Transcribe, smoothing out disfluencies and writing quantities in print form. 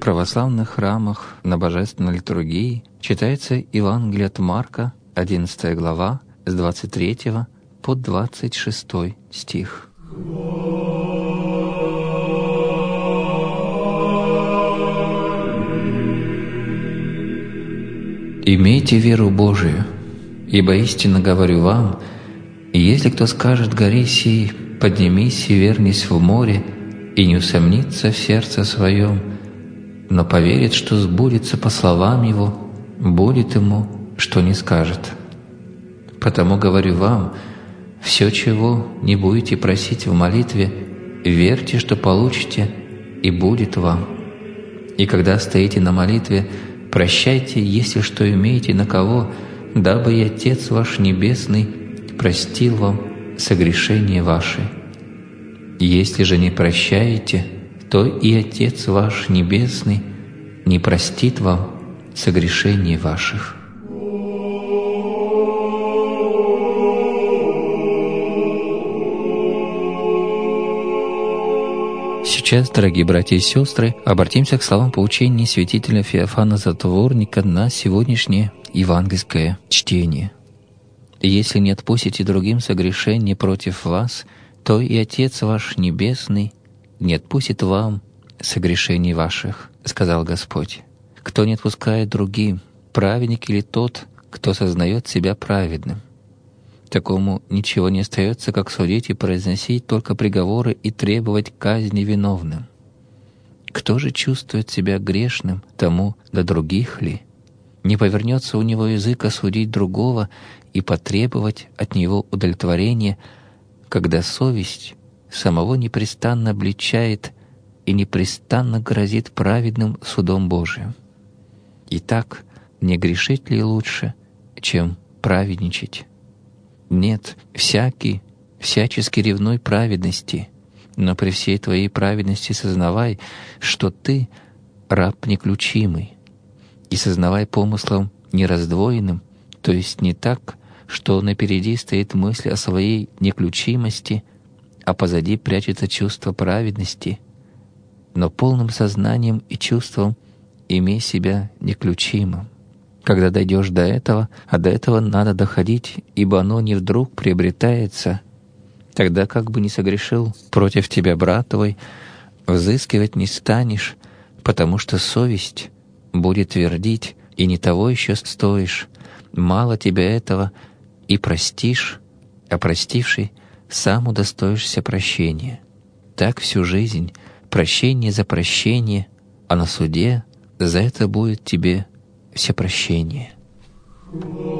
православных храмах на божественной литургии читается Евангелие от Марка, 11 глава, с 23 по 26 стих. «Имейте веру Божию, ибо истинно говорю вам, если кто скажет горе сей, поднимись и вернись в море, и не усомнится в сердце своем, но поверит, что сбудется по словам его, будет ему, что не скажет. Потому говорю вам, все, чего не будете просить в молитве, верьте, что получите, и будет вам. И когда стоите на молитве, прощайте, если что имеете на кого, дабы и Отец ваш Небесный простил вам согрешения ваши. Если же не прощаете, то и Отец ваш Небесный не простит вам согрешений ваших». Сейчас, дорогие братья и сестры, обратимся к словам поучения святителя Феофана Затворника на сегодняшнее евангельское чтение. «Если не отпустите другим согрешения против вас, то и Отец ваш Небесный не отпустит вам согрешений ваших, — сказал Господь. Кто не отпускает другим, праведник или тот, кто сознает себя праведным? Такому ничего не остается, как судить и произносить только приговоры и требовать казни виновным. Кто же чувствует себя грешным, тому до других ли? Не повернется у него язык осудить другого и потребовать от него удовлетворения, когда совесть самого непрестанно обличает и непрестанно грозит праведным судом Божиим. Итак, не грешить ли лучше, чем праведничать? Нет, всячески ревнуй праведности, но при всей твоей праведности сознавай, что ты раб неключимый, и сознавай помыслом нераздвоенным, то есть не так, что напереди стоит мысль о своей неключимости, а позади прячется чувство праведности, но полным сознанием и чувством имей себя неключимым. Когда дойдешь до этого, а до этого надо доходить, ибо оно не вдруг приобретается, тогда как бы ни согрешил против тебя брат твой, взыскивать не станешь, потому что совесть будет твердить, и не того еще стоишь, мало тебя этого, и простишь, а простивший сам удостоишься прощения. Так всю жизнь прощение за прощение, а на суде за это будет тебе все прощение».